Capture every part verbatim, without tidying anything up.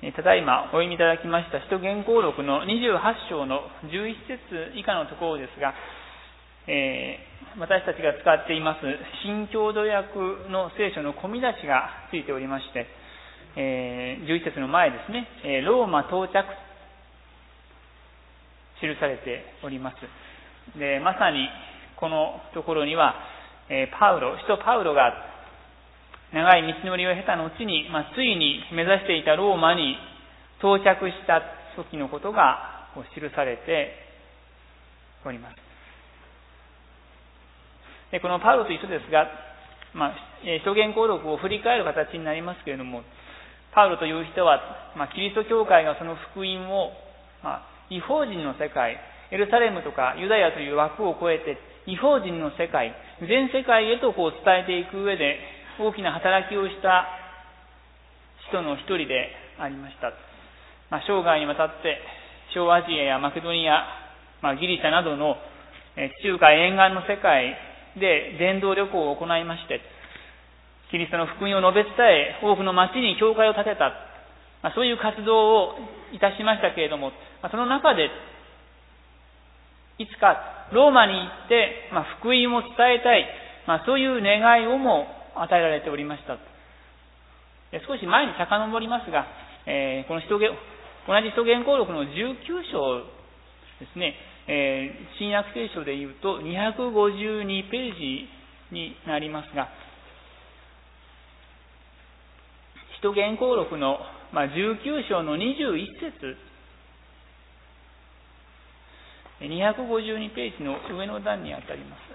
ただいまお読みいただきました使徒言行録のにじゅうはち章のじゅういち節以下のところですが、えー、私たちが使っています新共同訳の聖書の込み出しがついておりまして、えー、じゅういち節の前ですね、えー、ローマ到着記されております。で、まさにこのところには、えー、パウロ、使徒パウロが長い道のりを経た後に、まあ、ついに目指していたローマに到着した時のことが記されております。で、このパウロと一緒ですが、まあ、使徒言行録を振り返る形になりますけれども、パウロという人は、まあ、キリスト教会がその福音を、まあ、異邦人の世界、エルサレムとかユダヤという枠を超えて、異邦人の世界、全世界へとこう伝えていく上で、大きな働きをした人の一人でありました。まあ、生涯にわたって小アジアやマケドニア、まあ、ギリシャなどの地中海沿岸の世界で伝道旅行を行いまして、キリストの福音を述べ伝え、多くの町に教会を建てた、まあ、そういう活動をいたしましたけれども、まあ、その中でいつかローマに行って、まあ、福音を伝えたい、まあ、そういう願いをも与えられておりました。少し前に遡りますが、えー、この使徒言同じ使徒言行録のじゅうきゅう章ですね、えー、新約聖書でいうとにひゃくごじゅうにページになりますが、使徒言行録の、まあ、じゅうきゅう章のにじゅういち節、にひゃくごじゅうにページの上の段にあたります。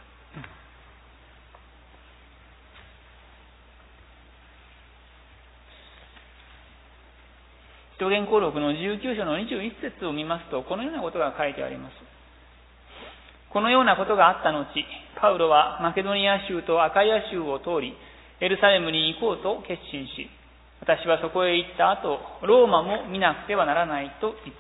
使徒言行録のじゅうきゅう章のにじゅういち節を見ますと、このようなことが書いてあります。このようなことがあった後、パウロはマケドニア州とアカイア州を通り、エルサレムに行こうと決心し、私はそこへ行った後、ローマも見なくてはならないと言った。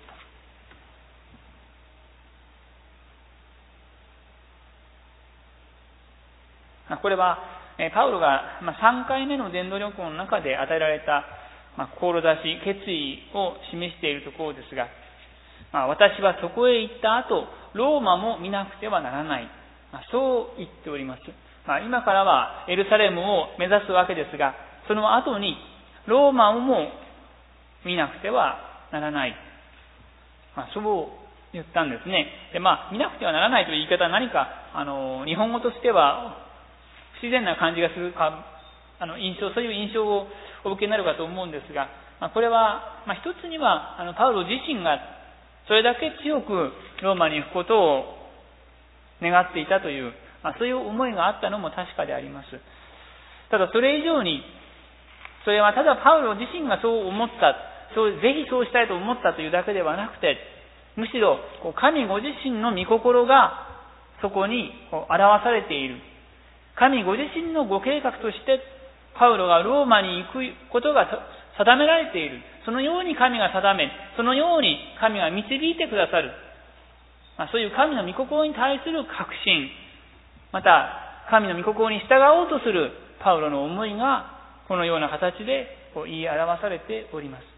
これは、パウロがさんかいめの伝道旅行の中で与えられた、まあ、志、決意を示しているところですが、まあ、私はそこへ行った後、ローマも見なくてはならない。まあ、そう言っております。まあ、今からはエルサレムを目指すわけですが、その後にローマをも見なくてはならない。まあ、そう言ったんですね。で、まあ、見なくてはならないという言い方は何か、あの、日本語としては不自然な感じがするか、あの、印象、そういう印象をお受けになるかと思うんですが、まあ、これは、まあ、一つには、あの、パウロ自身がそれだけ強くローマに行くことを願っていたという、まあ、そういう思いがあったのも確かであります。ただそれ以上に、それはただパウロ自身がそう思った、そう、ぜひそうしたいと思ったというだけではなくて、むしろ神ご自身の御心がそこに表されている。神ご自身のご計画として、パウロがローマに行くことが定められている。そのように神が定め、そのように神が導いてくださる。まあ、そういう神の御心に対する確信、また神の御心に従おうとするパウロの思いがこのような形で言い表されております。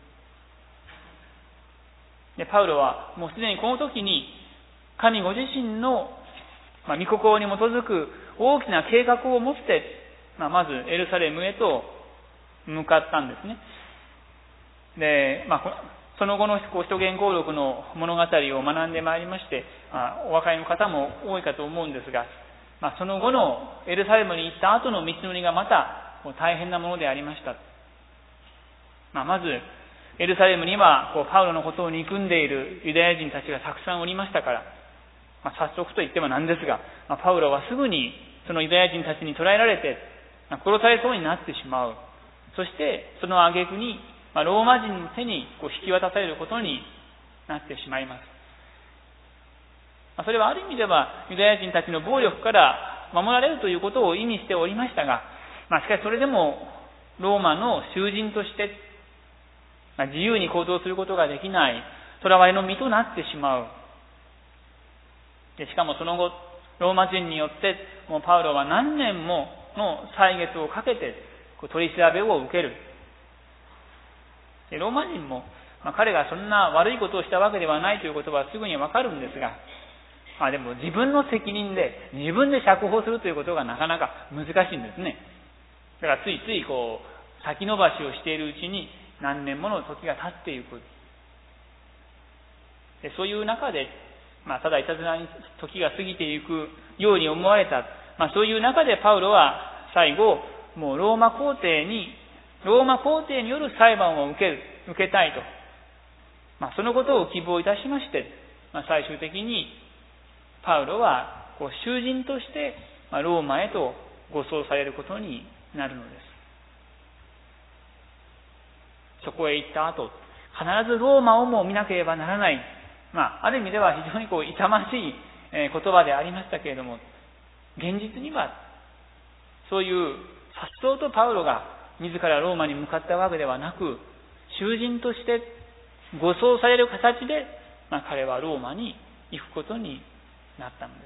で、パウロはもうすでにこの時に神ご自身のまあ御心に基づく大きな計画を持って、まあ、まずエルサレムへと向かったんですね。で、まあ、その後の使徒言行録の物語を学んでまいりまして、まあ、お分かりの方も多いかと思うんですが、まあ、その後のエルサレムに行った後の道のりがまた大変なものでありました。まあ、まずエルサレムにはこうパウロのことを憎んでいるユダヤ人たちがたくさんおりましたから、まあ、早速と言ってもなんですが、まあ、パウロはすぐにそのユダヤ人たちに捕らえられて、まあ、殺されそうになってしまう。そしてその挙句に、まあ、ローマ人の手にこう引き渡されることになってしまいます。まあ、それはある意味ではユダヤ人たちの暴力から守られるということを意味しておりましたが、まあ、しかしそれでもローマの囚人として、まあ、自由に行動することができない囚われの身となってしまう。でしかもその後ローマ人によってもうパウロは何年もの歳月をかけて取り調べを受ける。でローマ人もまあ、彼がそんな悪いことをしたわけではないということはすぐにわかるんですが、まあでも自分の責任で自分で釈放するということがなかなか難しいんですね。だからついついこう先延ばしをしているうちに何年もの時が経っていく。でそういう中で、まあ、ただいたずらに時が過ぎていくように思われた、まあ、そういう中でパウロは最後もうローマ皇帝にローマ皇帝による裁判を受ける受けたいと、まあ、そのことを希望いたしまして、まあ、最終的にパウロはこう囚人としてローマへと護送されることになるのです。そこへ行った後、必ずローマをも見なければならない、まあ、ある意味では非常にこう痛ましい言葉でありましたけれども、現実にはそういうさっそうとパウロが自らローマに向かったわけではなく、囚人として護送される形で、まあ、彼はローマに行くことになったのです。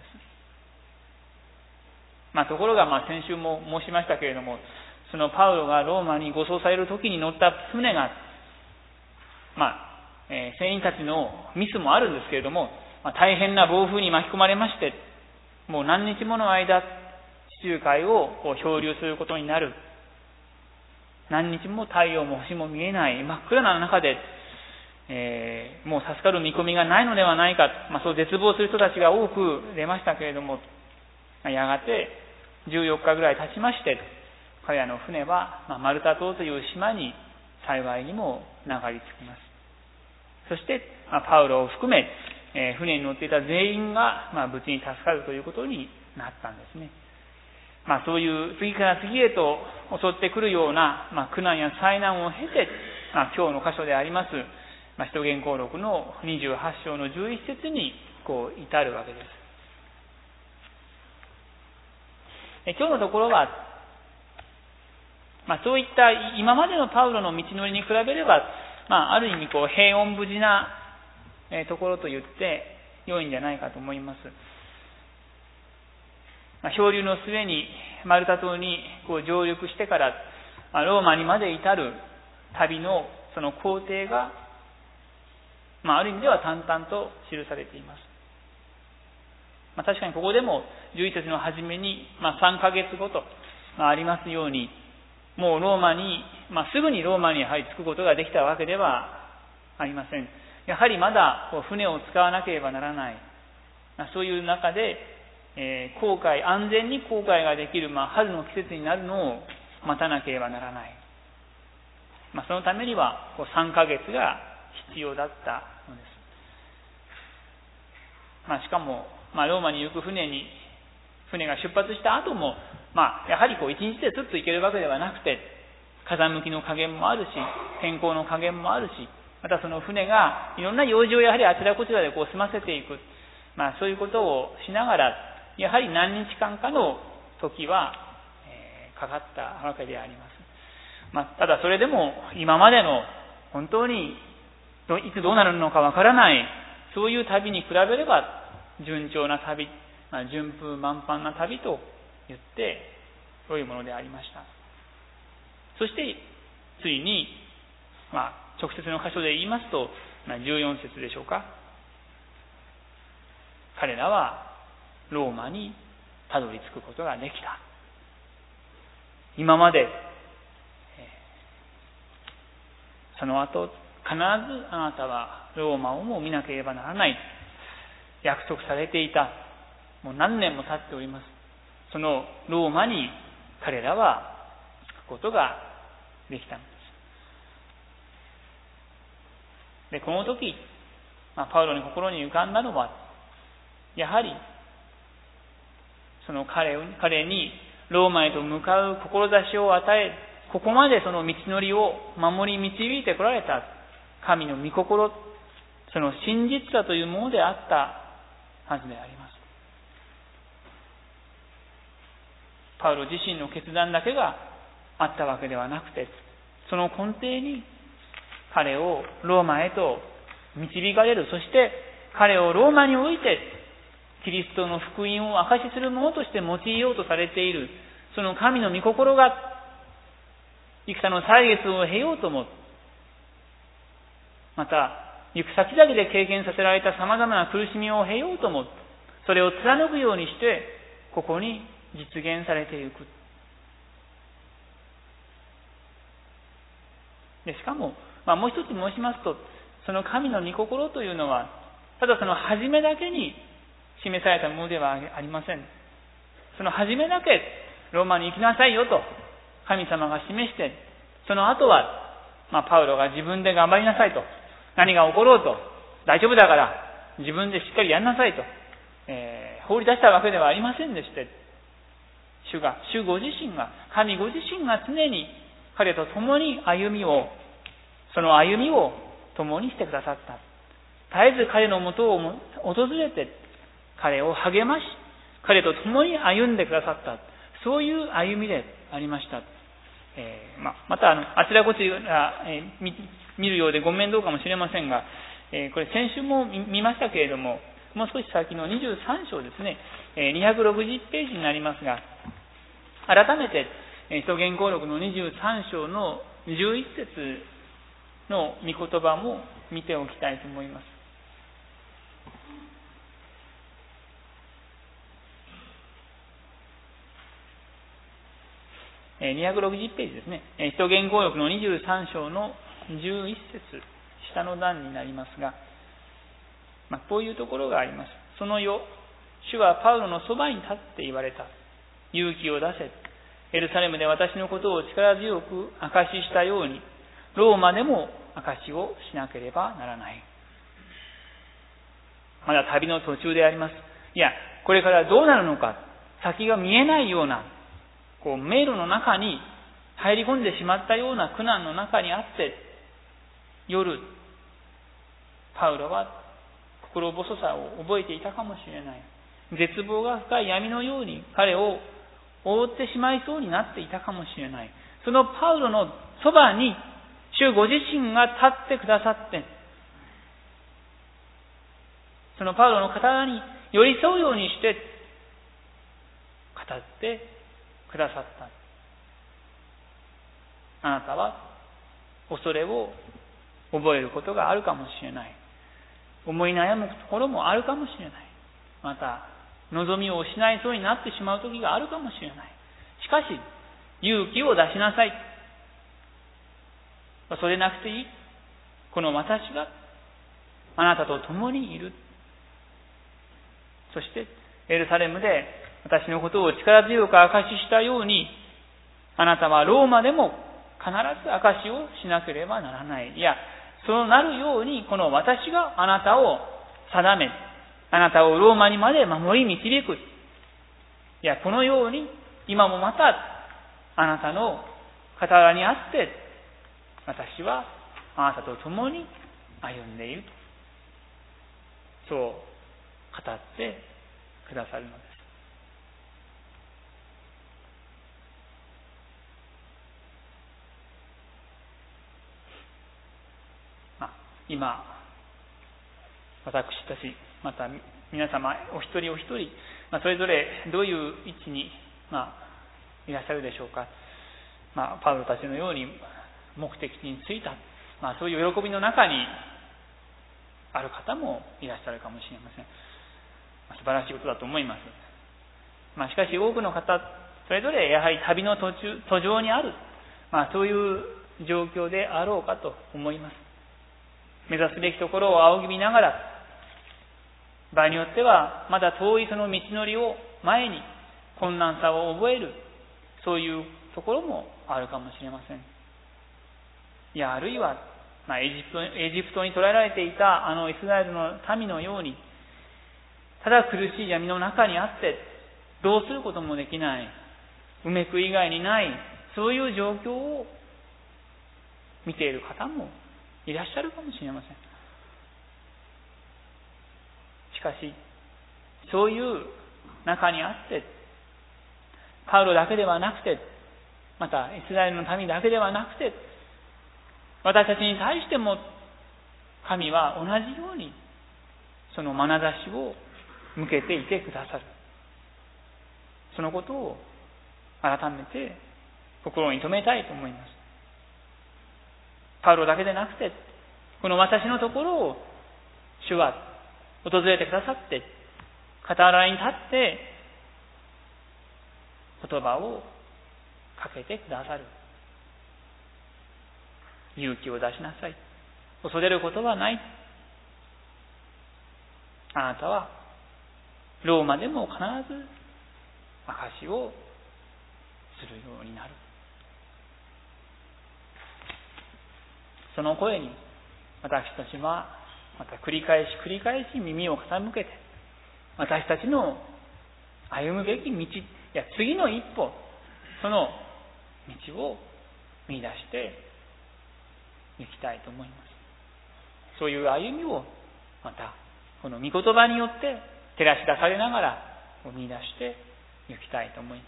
まあ、ところが、まあ、先週も申しましたけれども、そのパウロがローマに護送される時に乗った船が、まあ、えー、船員たちのミスもあるんですけれども、まあ、大変な暴風に巻き込まれまして、もう何日もの間、地中海をこう漂流することになる。何日も太陽も星も見えない真っ暗な中で、えー、もう助かる見込みがないのではないか、まあ、そう絶望する人たちが多く出ましたけれども、やがてじゅうよっかぐらい経ちまして、彼らの船は、まあ、マルタ島という島に幸いにも流れ着きます。そして、まあ、パウロを含め、えー、船に乗っていた全員が、まあ、無事に助かるということになったんですね。まあ、そういう次から次へと襲ってくるような、まあ、苦難や災難を経て、まあ、今日の箇所であります、まあ、使徒言行録のにじゅうはち章のじゅういち節にこう至るわけです。え今日のところは、まあ、そういった今までのパウロの道のりに比べれば、まあ、ある意味こう平穏無事なところと言って良いんじゃないかと思います。まあ、漂流の末にマルタ島にこう上陸してから、まあ、ローマにまで至る旅のその工程が、まあ、ある意味では淡々と記されています。まあ、確かにここでもじゅういち節の初めに、まあ、さんかげつごと、まあ、ありますように、もうローマに、まあ、すぐにローマにやはり着くことができたわけではありません。やはりまだこう船を使わなければならない、まあ、そういう中で、えー、航海安全に航海ができる、まあ、春の季節になるのを待たなければならない、まあ、そのためにはこうさんかげつが必要だったのです。まあ、しかも、まあ、ローマに行く船に船が出発した後も、まあ、やはりこう一日ですっと行けるわけではなくて、風向きの加減もあるし、天候の加減もあるし、またその船がいろんな用事をやはりあちらこちらでこう済ませていく、まあ、そういうことをしながら、やはり何日間かの時は、えー、かかったわけであります。まあ、ただそれでも今までの本当にいつどうなるのかわからないそういう旅に比べれば順調な旅、まあ、順風満帆な旅と言って良いものでありました。そしてついに、まあ、直接の箇所で言いますと、まあ、じゅうよん節でしょうか。彼らはローマにたどり着くことができた。今までその後必ずあなたはローマをも見なければならない約束されていた、もう何年も経っております。そのローマに彼らは着くことができたのです。で、この時、まあ、パウロの心に浮かんだのは、やはりその彼を彼にローマへと向かう志を与え、ここまでその道のりを守り導いてこられた神の御心、その真実さというものであったはずであります。パウロ自身の決断だけがあったわけではなくて、その根底に彼をローマへと導かれる、そして彼をローマにおいてキリストの福音を証しするものとして用いようとされている、その神の御心が幾多の歳月を経ようともまた、行く先々で経験させられた様々な苦しみを経ようとも、それを貫くようにして、ここに実現されていく。でしかも、まあ、もう一つ申しますと、その神の御心というのは、ただその初めだけに示されたものではありません。その初めだけローマに行きなさいよと神様が示して、その後は、まあ、パウロが自分で頑張りなさいと。何が起ころうと大丈夫だから自分でしっかりやんなさいと、えー、放り出したわけではありませんでして、主が、主ご自身が、神ご自身が常に彼と共に歩みを、その歩みを共にしてくださった。絶えず彼のもとを訪れて、彼を励まし、彼と共に歩んでくださった。そういう歩みでありました。えーま、またあの、あちらこちら、えー、見、見るようでご面倒かもしれませんが、えー、これ先週も見ましたけれども、もう少し先のにじゅうさん章ですね、えー、にひゃくろくじゅうページになりますが、改めて、使徒言行録のにじゅうさん章のじゅういち節の御言葉も見ておきたいと思います。にひゃくろくじゅうページですね。使徒言行録のにじゅうさん章のじゅういち節、下の段になりますが、まあ、こういうところがあります。その夜、主はパウロのそばに立って言われた。勇気を出せ。エルサレムで私のことを力強く証ししたように、ローマでも証しをしなければならない。まだ旅の途中であります。いや、これからどうなるのか、先が見えないような、こう迷路の中に入り込んでしまったような苦難の中にあって、夜、パウロは心細さを覚えていたかもしれない。絶望が深い闇のように彼を覆ってしまいそうになっていたかもしれない。そのパウロのそばに主ご自身が立ってくださって、そのパウロの体に寄り添うようにして語ってくださった。あなたは恐れを覚えることがあるかもしれない。思い悩むところもあるかもしれない。また望みを失いそうになってしまう時があるかもしれない。しかし勇気を出しなさい。それなくていい。この私があなたと共にいる。そしてエルサレムで私のことを力強く証ししたように、あなたはローマでも必ず証しをしなければならない。いや、そうなるようにこの私があなたを定め、あなたをローマにまで守り導く。いや、このように今もまたあなたの傍らにあって、私はあなたと共に歩んでいる。そう語ってくださるのです。まあ、今、私たち、また皆様お一人お一人、まあ、それぞれどういう位置に、まあ、いらっしゃるでしょうか。まあ、パウロたちのように目的地に着いた、まあ、そういう喜びの中にある方もいらっしゃるかもしれません。まあ、素晴らしいことだと思います。まあ、しかし多くの方、それぞれやはり旅の途中、途上にある、まあ、そういう状況であろうかと思います。目指すべきところを仰ぎ見ながら、場合によってはまだ遠いその道のりを前に困難さを覚える、そういうところもあるかもしれません。いや、あるいは、まあ、エジプト、エジプトに捕らえられていたあのイスラエルの民のように、ただ苦しい闇の中にあってどうすることもできない、うめく以外にない、そういう状況を見ている方もいらっしゃるかもしれません。しかしそういう中にあって、パウロだけではなくて、またイスラエルの民だけではなくて、私たちに対しても神は同じようにその眼差しを向けていてくださる。そのことを改めて心に留めたいと思います。パウロだけでなくて、 この私のところを主は訪れてくださって、傍らに立って言葉をかけてくださる。勇気を出しなさい。恐れることはない。あなたはローマでも必ず証しをするようになる。その声に私たちはまた繰り返し繰り返し耳を傾けて、私たちの歩むべき道、いや次の一歩、その道を見出していきたいと思います。そういう歩みをまたこの御言葉によって照らし出されながら見出していきたいと思います。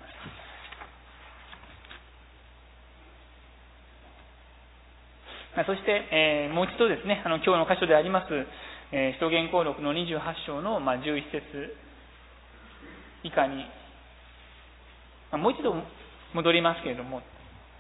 そして、えー、もう一度ですね、あの今日の箇所であります、えー、使徒言行録のにじゅうはち章の、まあ、じゅういち節以下に、まあ、もう一度戻りますけれども、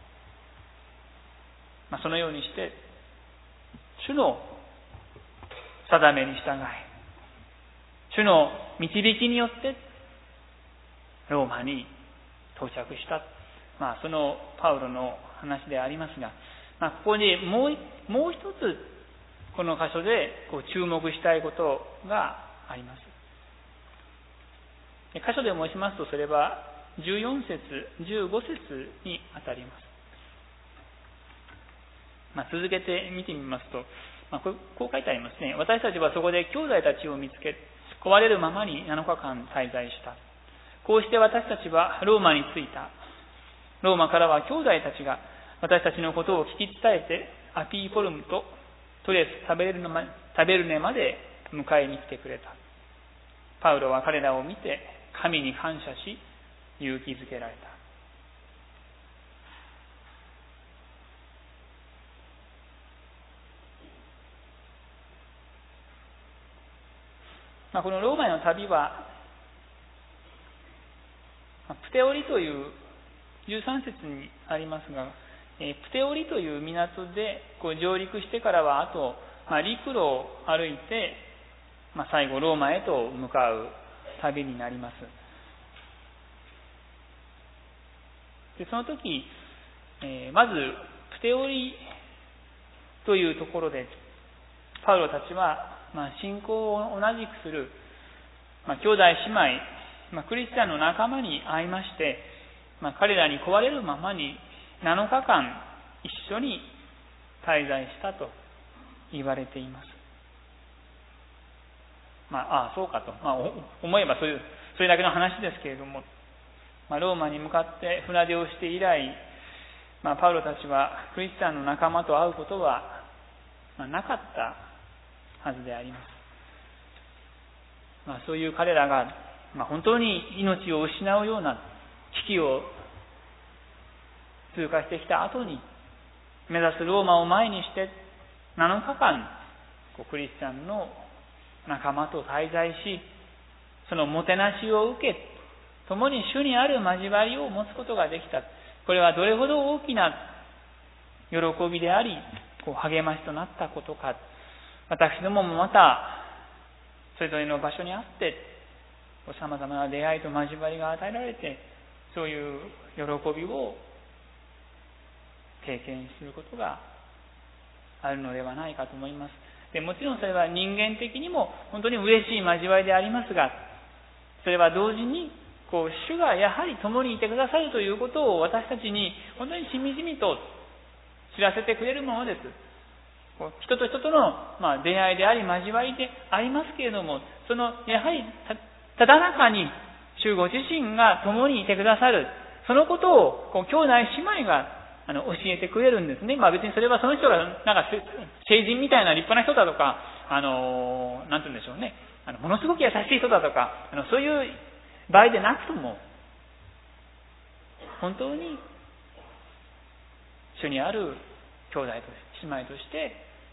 まあ、そのようにして主の定めに従い、主の導きによってローマに到着した、まあ、そのパウロの話でありますが、まあ、ここにもう、もう一つこの箇所でこう注目したいことがあります。箇所で申しますと、それはじゅうよん節、じゅうご節にあたります。まあ、続けて見てみますと、まあ、こう、こう書いてありますね。私たちはそこで兄弟たちを見つけ、壊れるままになのかかん滞在した。こうして私たちはローマに着いた。ローマからは兄弟たちが私たちのことを聞き伝えて、アピーポルムとトレス食べるのま、食べるねまで迎えに来てくれた。パウロは彼らを見て神に感謝し勇気づけられた。まあ、このローマへの旅はプテオリというじゅうさん節にありますが、プテオリという港でこう上陸してからはあと、まあ、陸路を歩いて、まあ、最後ローマへと向かう旅になります。でその時、えー、まずプテオリというところでパウロたちは、まあ、信仰を同じくする、まあ、兄弟姉妹、まあ、クリスチャンの仲間に会いまして、まあ、彼らに壊れるままになのかかん一緒に滞在したと言われています。まあ、ああそうかと、まあ、思えばそういうそれだけの話ですけれども、まあ、ローマに向かって船出をして以来、まあ、パウロたちはクリスチャンの仲間と会うことは、まあ、なかったはずであります。まあ、そういう彼らが、まあ、本当に命を失うような危機を通過してきた後に、目指すローマを前にしてなのかかんクリスチャンの仲間と滞在し、そのもてなしを受け、共に主にある交わりを持つことができた。これはどれほど大きな喜びであり、こう励ましとなったことか。私どももまたそれぞれの場所にあってさまざまな出会いと交わりが与えられて、そういう喜びを経験することがあるのではないかと思います。でもちろんそれは人間的にも本当に嬉しい交わりでありますが、それは同時にこう主がやはり共にいてくださるということを私たちに本当にしみじみと知らせてくれるものです。こう人と人との、まあ、出会いであり交わりでありますけれども、そのやはりただ中に主ご自身が共にいてくださる、そのことをこう兄弟姉妹があの教えてくれるんですね。まあ別にそれはその人がなんか成人みたいな立派な人だとか、あのなんて言うんでしょうね、あのものすごく優しい人だとか、あのそういう場合でなくとも、本当に主にある兄弟として姉妹として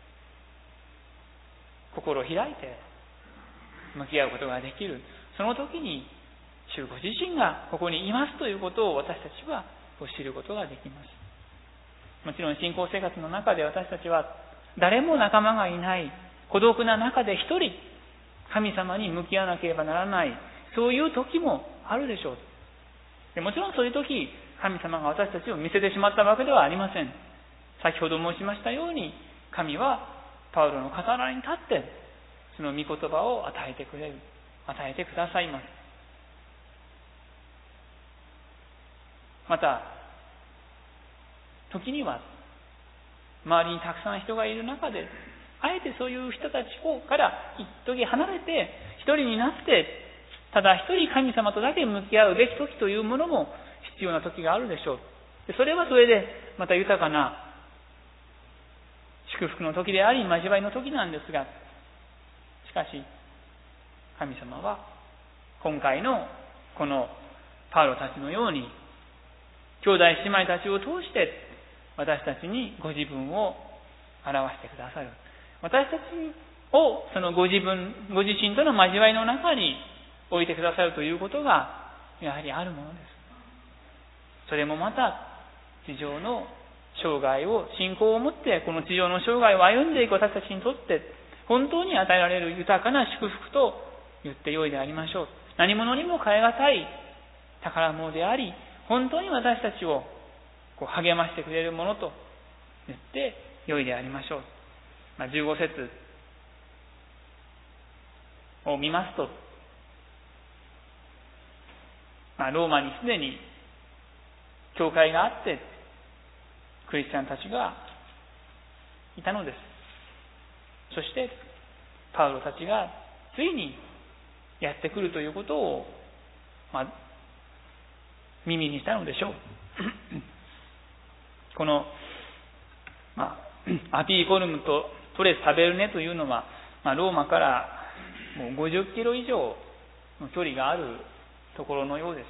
心を開いて向き合うことができる。その時に主ご自身がここにいますということを私たちは知ることができます。もちろん信仰生活の中で私たちは誰も仲間がいない孤独な中で一人神様に向き合わなければならない、そういう時もあるでしょう。でもちろんそういう時、神様が私たちを見せてしまったわけではありません。先ほど申しましたように、神はパウロの傍らに立ってその御言葉を与えてくれる、与えてくださいます。また時には周りにたくさん人がいる中で、あえてそういう人たちをから一時離れて一人になって、ただ一人神様とだけ向き合うべき時というものも必要な時があるでしょう。でそれはそれでまた豊かな祝福の時であり交わりの時なんですが、しかし神様は今回のこのパウロたちのように兄弟姉妹たちを通して私たちにご自分を表してくださる。私たちをそのご自分、ご自身との交わりの中に置いてくださるということがやはりあるものです。それもまた地上の生涯を、信仰を持ってこの地上の生涯を歩んでいく私たちにとって本当に与えられる豊かな祝福と言ってよいでありましょう。何者にも代え難い宝物であり、本当に私たちをこう励ましてくれるものと言ってよいでありましょう。まあ、じゅうご節を見ますと、まあ、ローマにすでに教会があってクリスチャンたちがいたのです。そしてパウロたちがついにやってくるということを、まあ、耳にしたのでしょう。この、まあ、アピーコルムとトレス・タベルネというのは、まあ、ローマからもうごじゅっキロ以上の距離があるところのようです。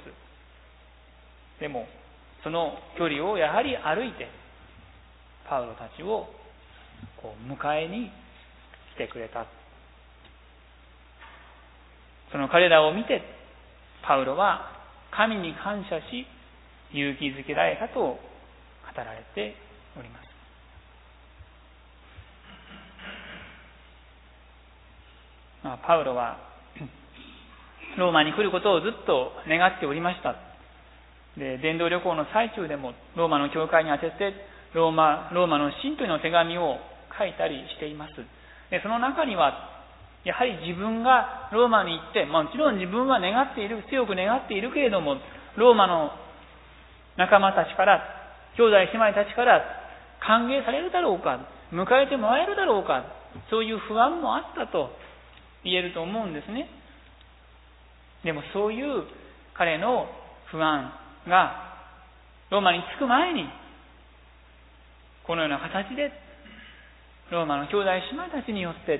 でもその距離をやはり歩いてパウロたちをこう迎えに来てくれた。その彼らを見てパウロは神に感謝し勇気づけられたと語られております。まあ、パウロはローマに来ることをずっと願っておりました。で、伝道旅行の最中でもローマの教会に宛ててローマ、ローマの信徒への手紙を書いたりしています。で、その中にはやはり自分がローマに行って、もちろん自分は願っている、強く願っているけれども、ローマの仲間たちから、兄弟姉妹たちから歓迎されるだろうか、迎えてもらえるだろうか、そういう不安もあったと言えると思うんですね。でもそういう彼の不安がローマに着く前にこのような形でローマの兄弟姉妹たちによって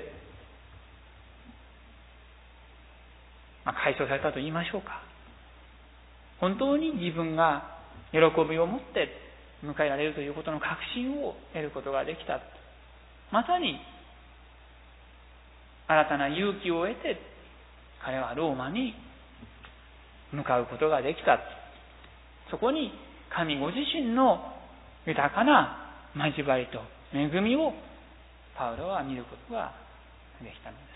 まあ解消されたと言いましょうか。本当に自分が喜びを持って迎えられるということの確信を得ることができた。まさに新たな勇気を得て彼はローマに向かうことができた。そこに神ご自身の豊かな交わりと恵みをパウロは見ることができたのです。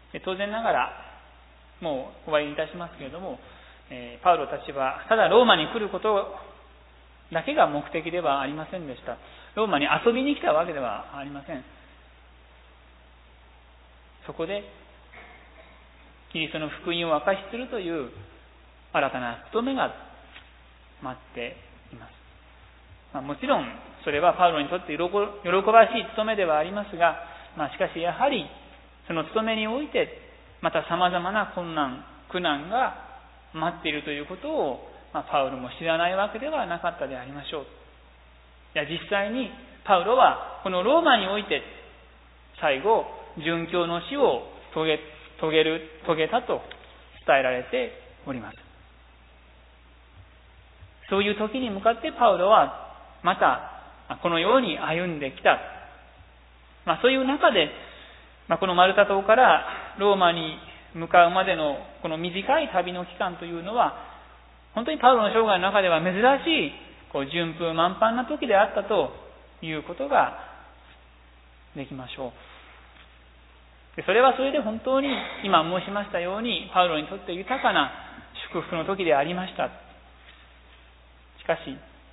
で当然ながらもう終わりにいたしますけれども、えー、パウロたちはただローマに来ることだけが目的ではありませんでした。ローマに遊びに来たわけではありません。そこでキリストの福音を証しするという新たな務めが待っています。まあ、もちろんそれはパウロにとって喜ばしい務めではありますが、まあ、しかしやはりその務めにおいてまた様々な困難、苦難が待っているということを、まあ、パウロも知らないわけではなかったでありましょう。いや実際にパウロはこのローマにおいて最後殉教の死を遂げ、遂げる、遂げたと伝えられております。そういう時に向かってパウロはまたこのように歩んできた。まあ、そういう中で、まあ、このマルタ島からローマに向かうまでのこの短い旅の期間というのは、本当にパウロの生涯の中では珍しいこう順風満帆な時であったということができましょう。でそれはそれで本当に今申しましたようにパウロにとって豊かな祝福の時でありました。しかし、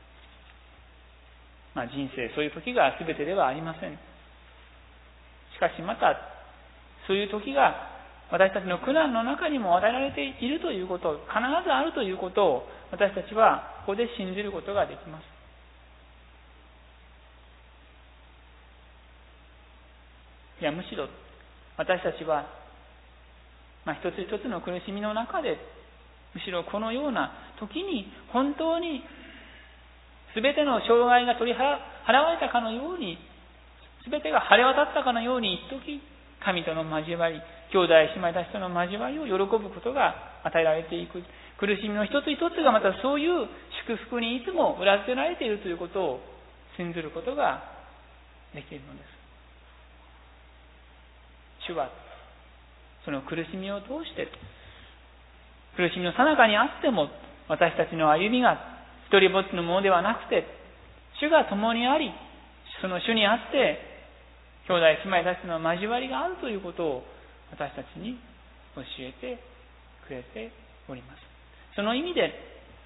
まあ、人生そういう時が全てではありません。しかしまたそういう時が私たちの苦難の中にも与えられているということ、必ずあるということを私たちはここで信じることができます。いやむしろ私たちは、まあ、一つ一つの苦しみの中でむしろこのような時に本当に全ての障害が取り払われたかのように、全てが晴れ渡ったかのように一時神との交わり、兄弟姉妹たちとの交わりを喜ぶことが与えられていく。苦しみの一つ一つがまたそういう祝福にいつも裏付けられているということを信ずることができるのです。主はその苦しみを通して、苦しみの最中にあっても私たちの歩みが一人ぼっちのものではなくて、主が共にあり、その主にあって兄弟姉妹たちの交わりがあるということを私たちに教えてくれております。その意味で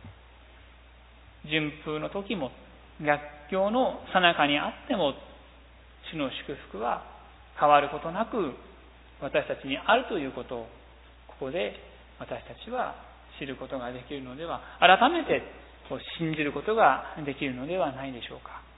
順風の時も逆境の最中にあっても主の祝福は変わることなく私たちにあるということをここで私たちは知ることができるのでは、改めて信じることができるのではないでしょうか。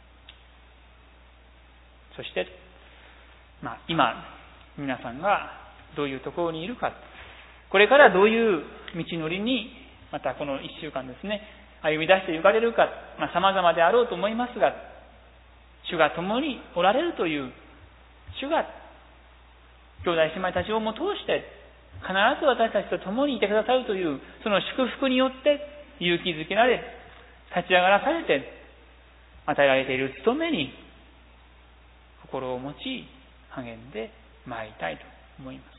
そして、まあ、今皆さんがどういうところにいるか、これからどういう道のりにまたこのいっしゅうかんですね歩み出して行かれるか、まあ、様々であろうと思いますが、主が共におられるという、主が兄弟姉妹たちをも通して必ず私たちと共にいてくださるというその祝福によって勇気づけられ、立ち上がらされて与えられている務めに心を持ち励んでまいりたいと思います。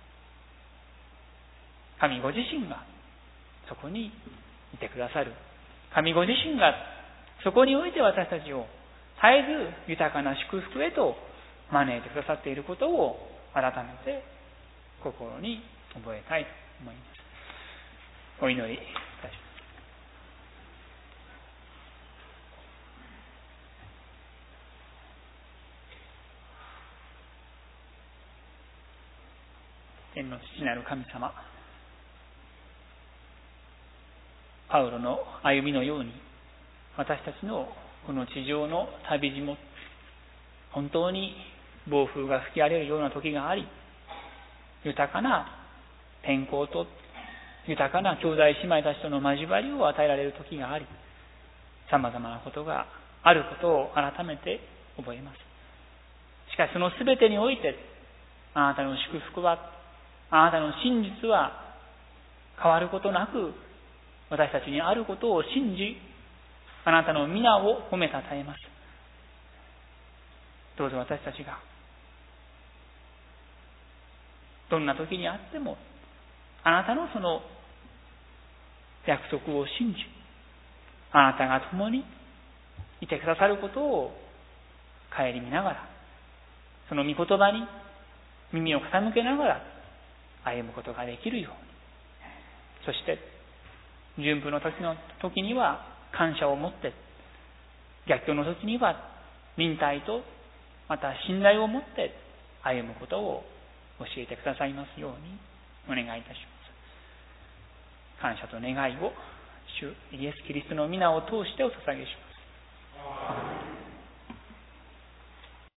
神ご自身がそこにいてくださる、神ご自身がそこにおいて私たちを絶えず豊かな祝福へと招いてくださっていることを改めて心に覚えたいと思います。お祈りいたします。天の父なる神様、パウロの歩みのように私たちのこの地上の旅路も本当に暴風が吹き荒れるような時があり、豊かな天候と豊かな兄弟姉妹たちとの交わりを与えられる時があり、様々なことがあることを改めて覚えます。しかしその全てにおいてあなたの祝福は、あなたの真実は変わることなく私たちにあることを信じ、あなたの皆を褒めたたえます。どうぞ私たちがどんな時にあってもあなたのその約束を信じ、あなたが共にいてくださることを顧みながら、その御言葉に耳を傾けながら歩むことができるように、そして順風の時の時には感謝を持って、逆境の時には忍耐とまた信頼を持って歩むことを教えてくださいますようにお願いいたします。感謝と願いを主イエス・キリストの皆を通してお捧げします。